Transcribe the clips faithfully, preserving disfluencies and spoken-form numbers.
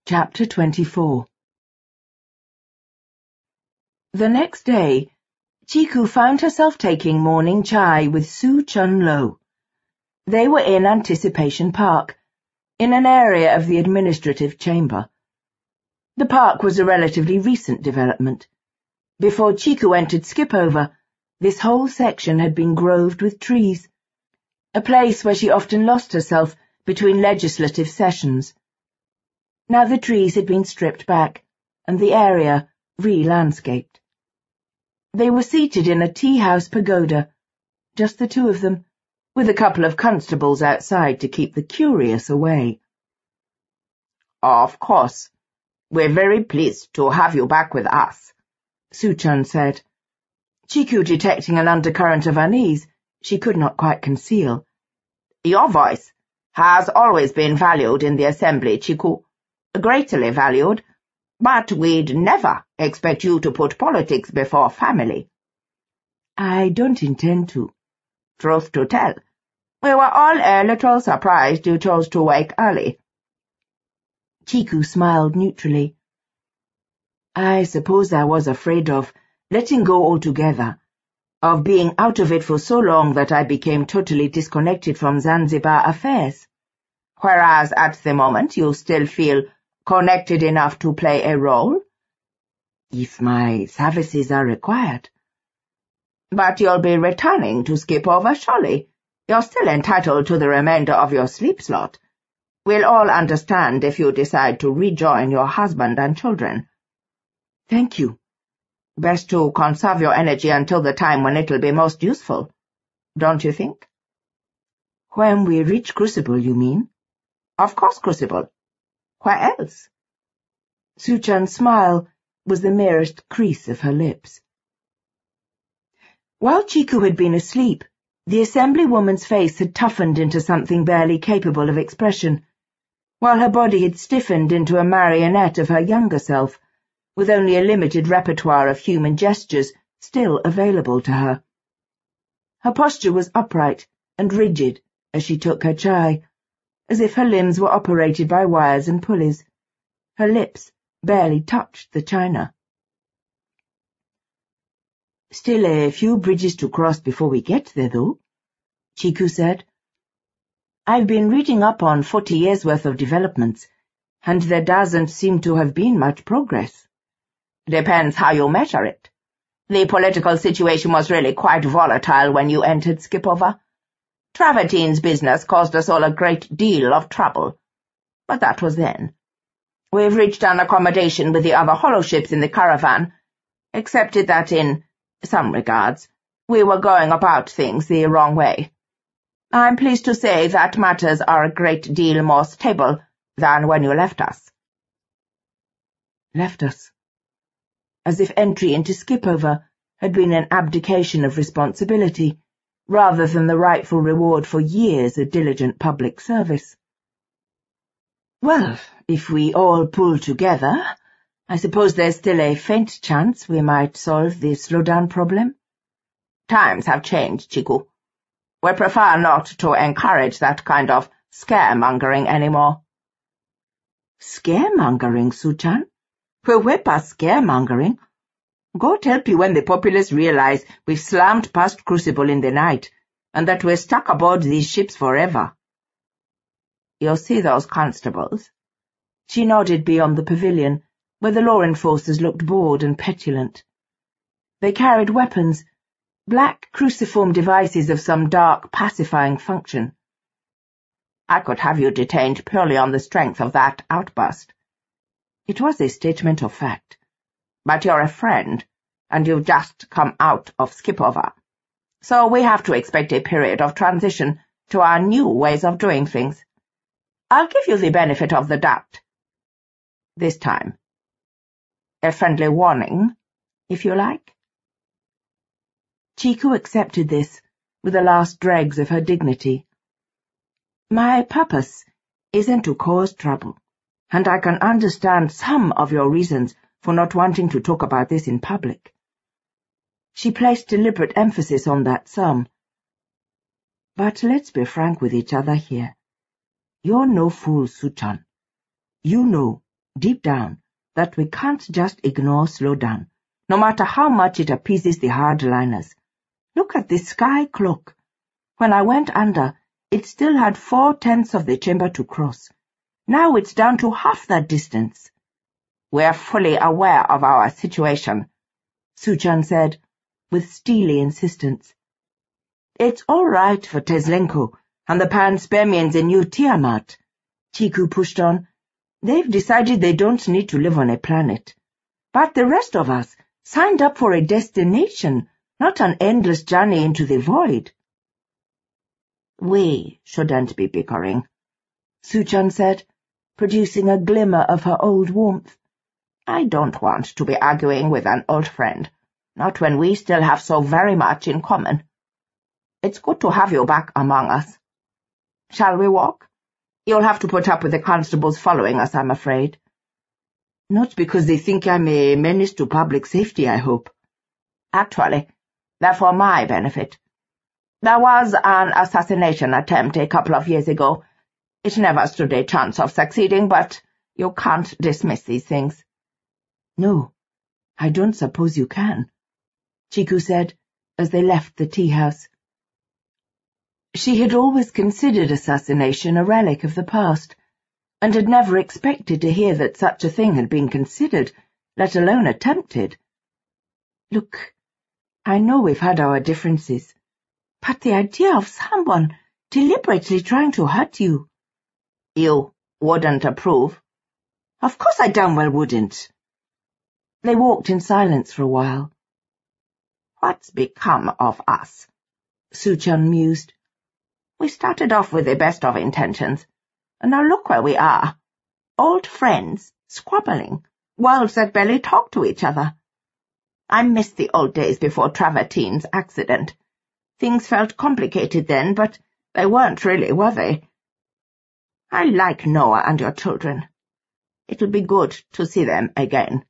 Chapter twenty-four. The next day, Chiku found herself taking morning chai with Su Chun-lo. They were in Anticipation Park, in an area of the administrative chamber. The park was a relatively recent development. Before Chiku entered Skipover, this whole section had been groved with trees, a place where she often lost herself between legislative sessions. Now the trees had been stripped back, and the area re-landscaped. They were seated in a tea-house pagoda, just the two of them, with a couple of constables outside to keep the curious away. "Of course. We're very pleased to have you back with us," Su-chun said. Chiku detecting an undercurrent of unease she could not quite conceal. "Your voice has always been valued in the assembly, Chiku. Greatly valued, but we'd never expect you to put politics before family." "I don't intend to." "Truth to tell, we were all a little surprised you chose to wake early." Chiku smiled neutrally. "I suppose I was afraid of letting go altogether, of being out of it for so long that I became totally disconnected from Zanzibar affairs." "Whereas at the moment you still feel connected enough to play a role?" "If my services are required." "But you'll be returning to Skipover, surely. You're still entitled to the remainder of your sleep slot. We'll all understand if you decide to rejoin your husband and children." "Thank you." "Best to conserve your energy until the time when it'll be most useful, don't you think?" "When we reach Crucible, you mean?" "Of course, Crucible. Where else?" Su-chan's smile was the merest crease of her lips. While Chiku had been asleep, the assemblywoman's face had toughened into something barely capable of expression, while her body had stiffened into a marionette of her younger self, with only a limited repertoire of human gestures still available to her. Her posture was upright and rigid as she took her chai, as if her limbs were operated by wires and pulleys. Her lips barely touched the china. "Still a few bridges to cross before we get there, though," Chiku said. "I've been reading up on forty years' worth of developments, and there doesn't seem to have been much progress." "Depends how you measure it. The political situation was really quite volatile when you entered Skipover. Travertine's business caused us all a great deal of trouble. But that was then. We've reached an accommodation with the other holoships in the caravan, accepted that in some regards we were going about things the wrong way. I'm pleased to say that matters are a great deal more stable than when you left us." Left us. As if entry into Skipover had been an abdication of responsibility, rather than the rightful reward for years of diligent public service. "Well, if we all pull together, I suppose there's still a faint chance we might solve the slowdown problem." "Times have changed, Chiku. We prefer not to encourage that kind of scaremongering anymore." "Scaremongering, Su-chan? We're way past scaremongering. God help you when the populace realize we've slammed past Crucible in the night, and that we're stuck aboard these ships forever." "You'll see those constables." She nodded beyond the pavilion, where the law enforcers looked bored and petulant. They carried weapons, black cruciform devices of some dark pacifying function. "I could have you detained purely on the strength of that outburst." It was a statement of fact. "But you're a friend, and you've just come out of Skipover. So we have to expect a period of transition to our new ways of doing things. I'll give you the benefit of the doubt. This time. A friendly warning, if you like." Chiku accepted this, with the last dregs of her dignity. "My purpose isn't to cause trouble, and I can understand some of your reasons for not wanting to talk about this in public." She placed deliberate emphasis on that some. "But let's be frank with each other here. You're no fool, Su-chan. You know deep down, that we can't just ignore Slowdown, no matter how much it appeases the hardliners. Look at the sky clock. When I went under, it still had four-tenths of the chamber to cross. Now it's down to half that distance. We're fully aware of our situation, Suchan said, with steely insistence. It's all right for Teslenko and the Panspermians in New Tiamat, Chiku pushed on. They've decided they don't need to live on a planet. But the rest of us signed up for a destination, not an endless journey into the void. We shouldn't be bickering, Suchan said, producing a glimmer of her old warmth. I don't want to be arguing with an old friend, not when we still have so very much in common. It's good to have you back among us. Shall we walk? You'll have to put up with the constables following us, I'm afraid. Not because they think I'm a menace to public safety, I hope. Actually, they're for my benefit. There was an assassination attempt a couple of years ago. It never stood a chance of succeeding, but you can't dismiss these things. No, I don't suppose you can, Chiku said, as they left the tea-house. She had always considered assassination a relic of the past, and had never expected to hear that such a thing had been considered, let alone attempted. Look, I know we've had our differences, but the idea of someone deliberately trying to hurt you— You wouldn't approve? Of course I damn well wouldn't. They walked in silence for a while. What's become of us? Suchan mused. We started off with the best of intentions, and now look where we are. Old friends, squabbling, worlds that barely talk to each other. I miss the old days before Travertine's accident. Things felt complicated then, but they weren't really, were they? I like Noah and your children. It'll be good to see them again.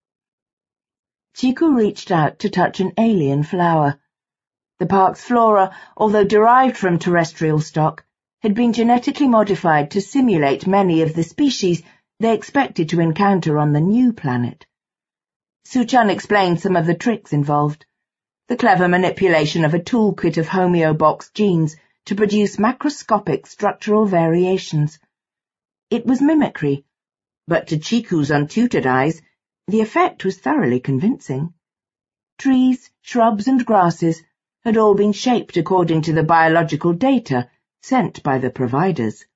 Chiku reached out to touch an alien flower. The park's flora, although derived from terrestrial stock, had been genetically modified to simulate many of the species they expected to encounter on the new planet. Suchan explained some of the tricks involved, the clever manipulation of a toolkit of homeobox genes to produce macroscopic structural variations. It was mimicry, but to Chiku's untutored eyes, the effect was thoroughly convincing. Trees, shrubs, and grasses had all been shaped according to the biological data sent by the providers.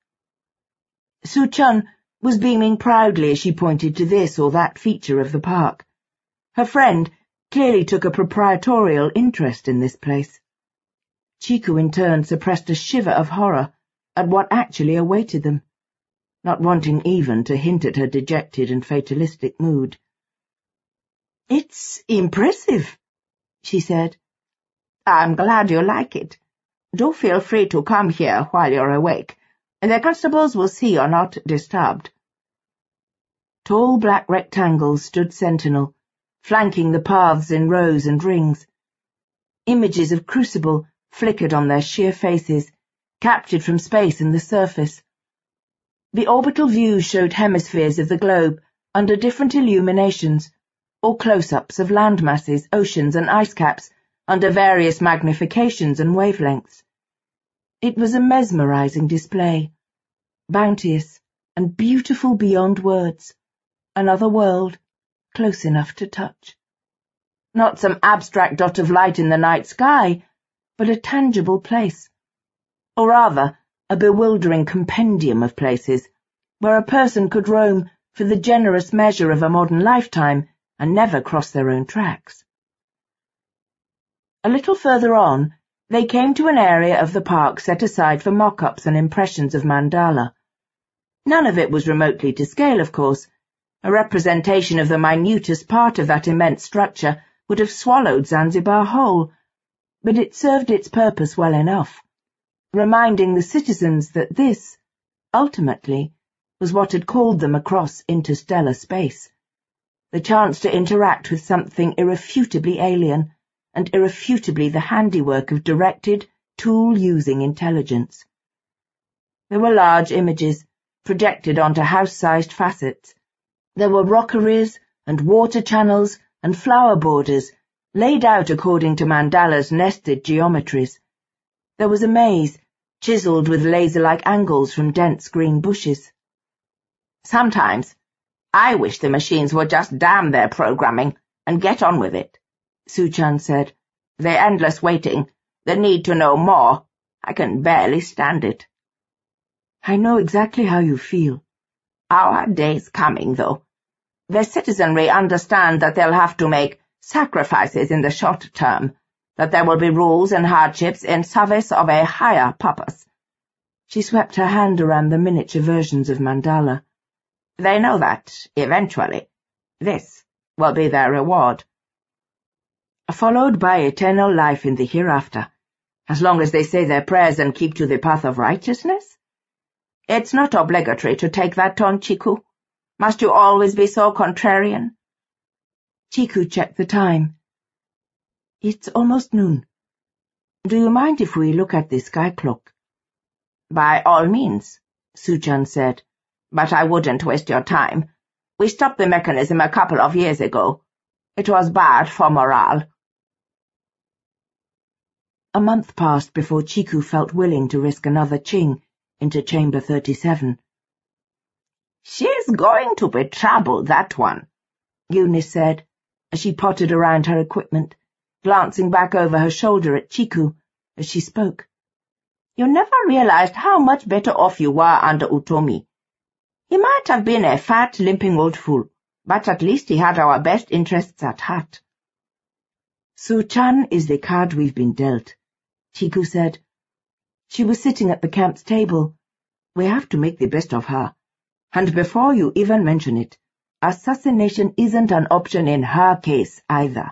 Suchan was beaming proudly as she pointed to this or that feature of the park. Her friend clearly took a proprietorial interest in this place. Chiku in turn suppressed a shiver of horror at what actually awaited them, not wanting even to hint at her dejected and fatalistic mood. "It's impressive," she said. "I'm glad you like it. Do feel free to come here while you're awake. The constables will see you're not disturbed." Tall black rectangles stood sentinel, flanking the paths in rows and rings. Images of Crucible flickered on their sheer faces, captured from space and the surface. The orbital view showed hemispheres of the globe under different illuminations, or close-ups of land masses, oceans, and ice caps under various magnifications and wavelengths. It was a mesmerizing display, bounteous and beautiful beyond words, another world close enough to touch. Not some abstract dot of light in the night sky, but a tangible place, or rather a bewildering compendium of places where a person could roam for the generous measure of a modern lifetime and never cross their own tracks. A little further on, they came to an area of the park set aside for mock-ups and impressions of mandala. None of it was remotely to scale, of course. A representation of the minutest part of that immense structure would have swallowed Zanzibar whole, but it served its purpose well enough, reminding the citizens that this, ultimately, was what had called them across interstellar space, the chance to interact with something irrefutably alien, and irrefutably the handiwork of directed, tool-using intelligence. There were large images, projected onto house-sized facets, There were rockeries and water channels and flower borders, laid out according to Mandala's nested geometries. There was a maze, chiseled with laser-like angles from dense green bushes. Sometimes I wish the machines would just damn their programming and get on with it, Suchan said. The endless waiting, the need to know more, I can barely stand it. I know exactly how you feel. Our day's coming, though. The citizenry understand that they'll have to make sacrifices in the short term, that there will be rules and hardships in service of a higher purpose. She swept her hand around the miniature versions of Mandala. They know that, eventually, this will be their reward. Followed by eternal life in the hereafter, as long as they say their prayers and keep to the path of righteousness? It's not obligatory to take that tone, Chiku. Must you always be so contrarian? Chiku checked the time. It's almost noon. Do you mind if we look at the sky clock? By all means, Suchan said, but I wouldn't waste your time. We stopped the mechanism a couple of years ago. It was bad for morale. A month passed before Chiku felt willing to risk another ching into Chamber thirty-seven. She's going to be trouble, that one, Eunice said, as she pottered around her equipment, glancing back over her shoulder at Chiku as she spoke. You never realized how much better off you were under Utomi. He might have been a fat, limping old fool, but at least he had our best interests at heart. Suchan is the card we've been dealt, Chiku said. She was sitting at the camp's table. We have to make the best of her. And before you even mention it, assassination isn't an option in her case either.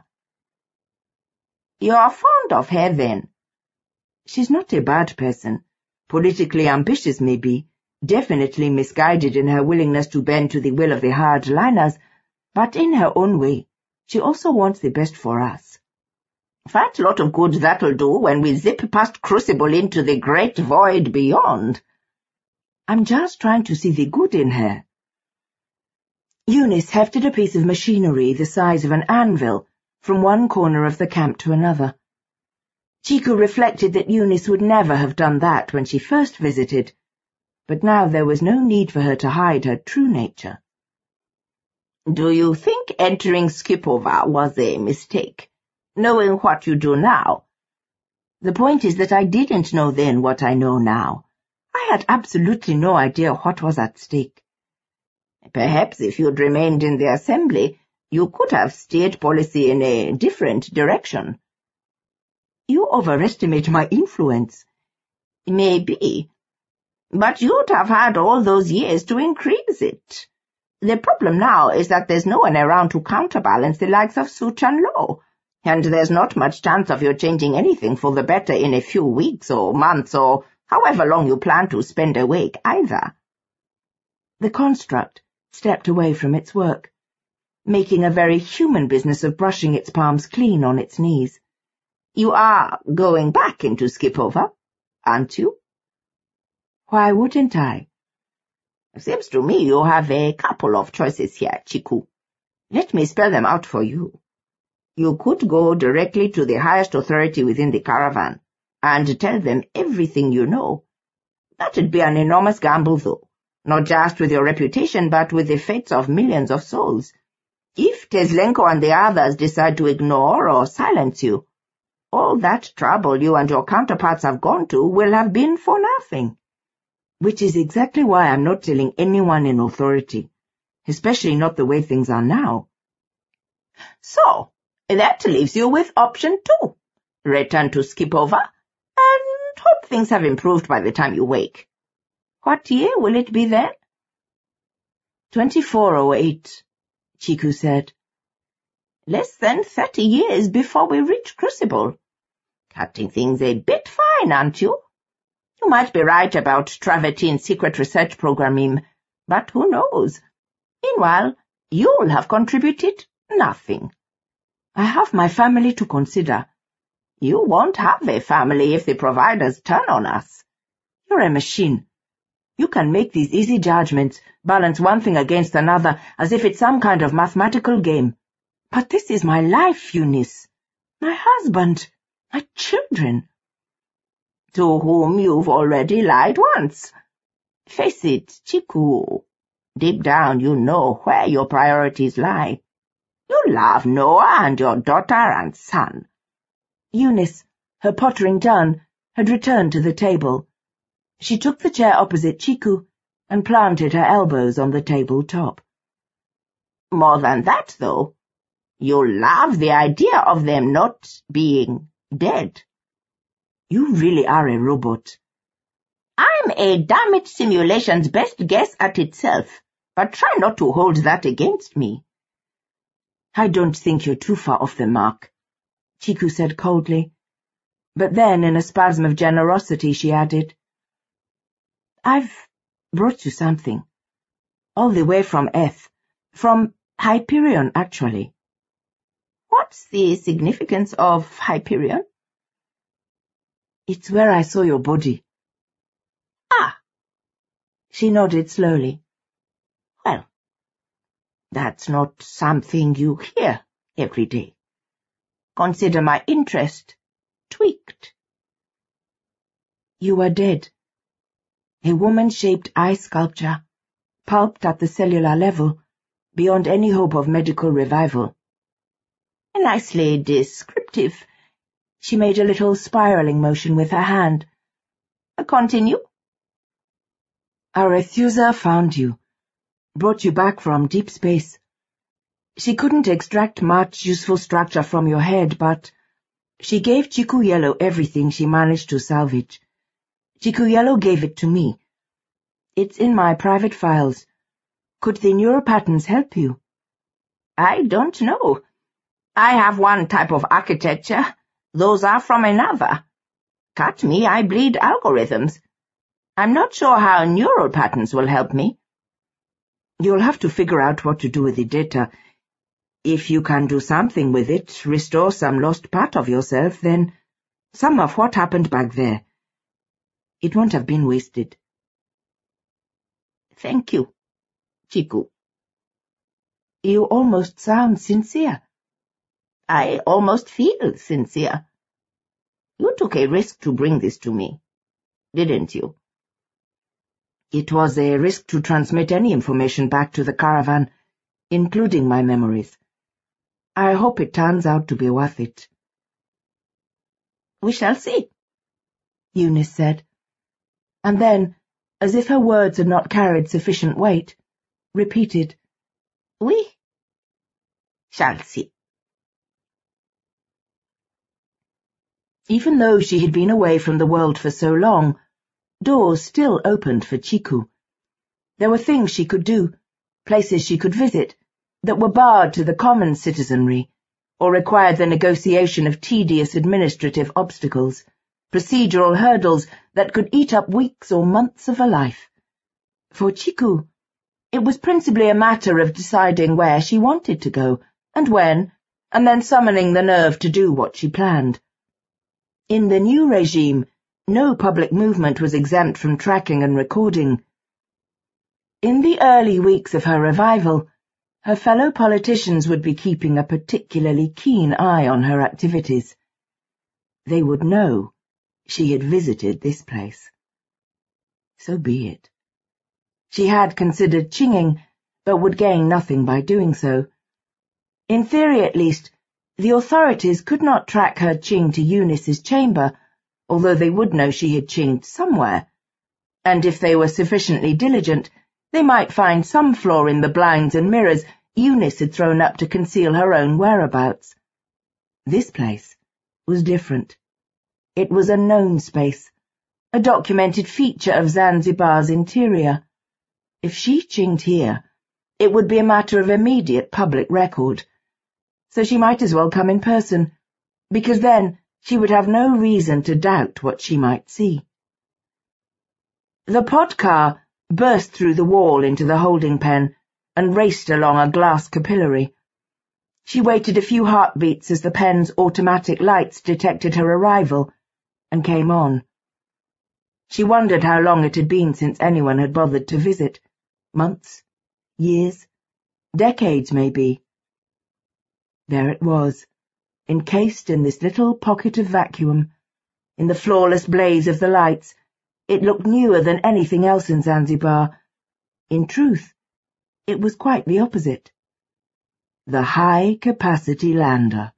You're fond of her, then? She's not a bad person. Politically ambitious, maybe. Definitely misguided in her willingness to bend to the will of the hardliners, but in her own way, she also wants the best for us. Fat lot of good that'll do when we zip past Crucible into the great void beyond. I'm just trying to see the good in her. Eunice hefted a piece of machinery the size of an anvil from one corner of the camp to another. Chiku reflected that Eunice would never have done that when she first visited, but now there was no need for her to hide her true nature. Do you think entering Skipova was a mistake, knowing what you do now? The point is that I didn't know then what I know now. I had absolutely no idea what was at stake. Perhaps if you'd remained in the assembly, you could have steered policy in a different direction. You overestimate my influence. Maybe. But you'd have had all those years to increase it. The problem now is that there's no one around to counterbalance the likes of Suchan Lo, and there's not much chance of you changing anything for the better in a few weeks or months or however long you plan to spend awake either. The construct stepped away from its work, making a very human business of brushing its palms clean on its knees. You are going back into Skipova, aren't you? Why wouldn't I? Seems to me you have a couple of choices here, Chiku. Let me spell them out for you. You could go directly to the highest authority within the caravan and tell them everything you know. That'd be an enormous gamble, though, not just with your reputation, but with the fates of millions of souls. If Teslenko and the others decide to ignore or silence you, all that trouble you and your counterparts have gone to will have been for nothing. Which is exactly why I'm not telling anyone in authority, especially not the way things are now. So, that leaves you with option two. Return to Skipova, and hope things have improved by the time you wake. What year will it be then? twenty-four oh eight, Chiku said. Less than thirty years before we reach Crucible. Cutting things a bit fine, aren't you? You might be right about Travertine's secret research program, but who knows? Meanwhile, you'll have contributed nothing. I have my family to consider. You won't have a family if the providers turn on us. You're a machine. You can make these easy judgments, balance one thing against another, as if it's some kind of mathematical game. But this is my life, Eunice. My husband. My children. To whom you've already lied once. Face it, Chiku. Deep down you know where your priorities lie. You love Noah and your daughter and son. Eunice, her pottering done, had returned to the table. She took the chair opposite Chiku and planted her elbows on the table top. More than that, though. You love the idea of them not being dead. You really are a robot. I'm a damaged simulation's best guess at itself, but try not to hold that against me. I don't think you're too far off the mark, Chiku said coldly. But then, in a spasm of generosity, she added, I've brought you something. All the way from Eth. From Hyperion, actually. What's the significance of Hyperion? It's where I saw your body. Ah! She nodded slowly. Well, that's not something you hear every day. Consider my interest tweaked. You are dead. A woman-shaped eye sculpture, pulped at the cellular level, beyond any hope of medical revival. Nicely descriptive. She made a little spiraling motion with her hand. Continue. Arethusa found you, brought you back from deep space. She couldn't extract much useful structure from your head, but she gave Chikuyello everything she managed to salvage. Chikuyello gave it to me. It's in my private files. Could the neuropatterns help you? I don't know. I have one type of architecture. Those are from another. Cut me, I bleed algorithms. I'm not sure how neural patterns will help me. You'll have to figure out what to do with the data. If you can do something with it, restore some lost part of yourself, then some of what happened back there. It won't have been wasted. Thank you, Chiku. You almost sound sincere. I almost feel sincere. You took a risk to bring this to me, didn't you? It was a risk to transmit any information back to the caravan, including my memories. I hope it turns out to be worth it. We shall see, Eunice said, and then, as if her words had not carried sufficient weight, repeated, We shall see. Even though she had been away from the world for so long, doors still opened for Chiku. There were things she could do, places she could visit, that were barred to the common citizenry, or required the negotiation of tedious administrative obstacles, procedural hurdles that could eat up weeks or months of her life. For Chiku, it was principally a matter of deciding where she wanted to go, and when, and then summoning the nerve to do what she planned. In the new regime, no public movement was exempt from tracking and recording. In the early weeks of her revival, her fellow politicians would be keeping a particularly keen eye on her activities. They would know she had visited this place. So be it. She had considered chinging, but would gain nothing by doing so. In theory, at least, the authorities could not track her ching to Eunice's chamber, although they would know she had chinged somewhere, and if they were sufficiently diligent, they might find some flaw in the blinds and mirrors Eunice had thrown up to conceal her own whereabouts. This place was different. It was a known space, a documented feature of Zanzibar's interior. If she chinged here, it would be a matter of immediate public record, so she might as well come in person, because then she would have no reason to doubt what she might see. The pod car burst through the wall into the holding pen and raced along a glass capillary. She waited a few heartbeats as the pen's automatic lights detected her arrival and came on. She wondered how long it had been since anyone had bothered to visit. Months? Years? Decades, maybe. There it was, encased in this little pocket of vacuum. In the flawless blaze of the lights, it looked newer than anything else in Zanzibar. In truth, it was quite the opposite. The high-capacity lander.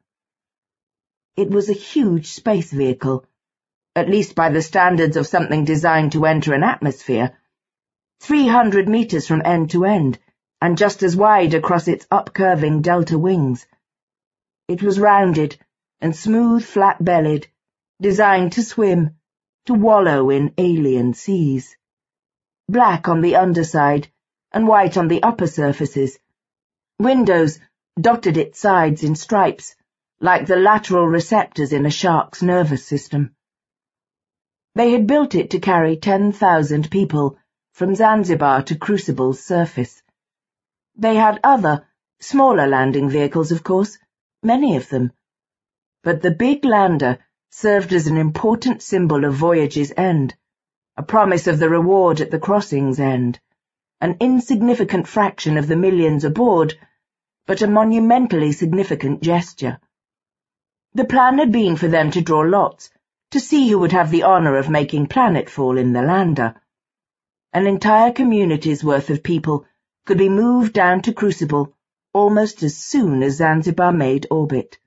It was a huge space vehicle, at least by the standards of something designed to enter an atmosphere, three hundred meters from end to end, and just as wide across its up-curving delta wings. It was rounded and smooth flat-bellied, designed to swim, to wallow in alien seas. Black on the underside and white on the upper surfaces. Windows dotted its sides in stripes, like the lateral receptors in a shark's nervous system. They had built it to carry ten thousand people from Zanzibar to Crucible's surface. They had other, smaller landing vehicles, of course, many of them. But the big lander served as an important symbol of voyage's end, a promise of the reward at the crossing's end, an insignificant fraction of the millions aboard, but a monumentally significant gesture. The plan had been for them to draw lots, to see who would have the honor of making planetfall in the lander. An entire community's worth of people could be moved down to Crucible almost as soon as Zanzibar made orbit.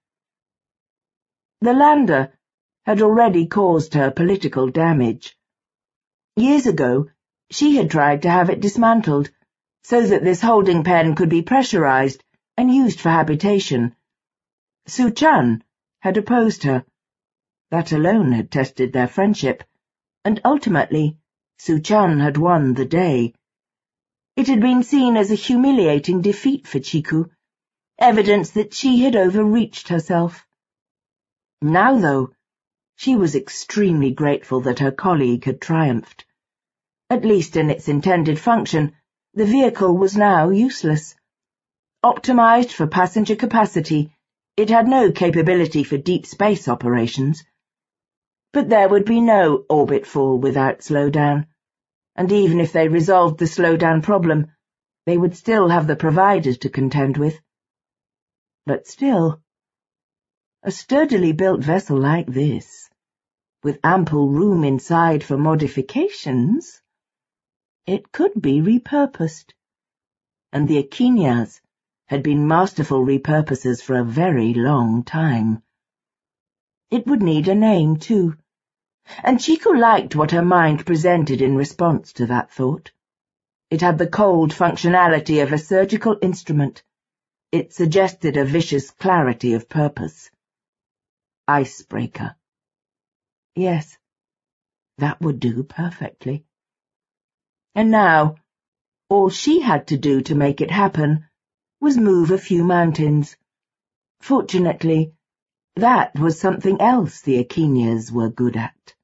The lander had already caused her political damage. Years ago, she had tried to have it dismantled, so that this holding pen could be pressurized and used for habitation. Su-chan had opposed her. That alone had tested their friendship, and ultimately, Su-chan had won the day. It had been seen as a humiliating defeat for Chiku, evidence that she had overreached herself. Now, though, she was extremely grateful that her colleague had triumphed. At least in its intended function, the vehicle was now useless. Optimized for passenger capacity, it had no capability for deep space operations. But there would be no orbit fall without slowdown, and even if they resolved the slowdown problem, they would still have the providers to contend with. But still, a sturdily built vessel like this, with ample room inside for modifications, it could be repurposed. And the Akinyas had been masterful repurposers for a very long time. It would need a name, too, and Chiku liked what her mind presented in response to that thought. It had the cold functionality of a surgical instrument. It suggested a vicious clarity of purpose. Icebreaker. Yes, that would do perfectly. And now, all she had to do to make it happen was move a few mountains. Fortunately, that was something else the Akinyas were good at.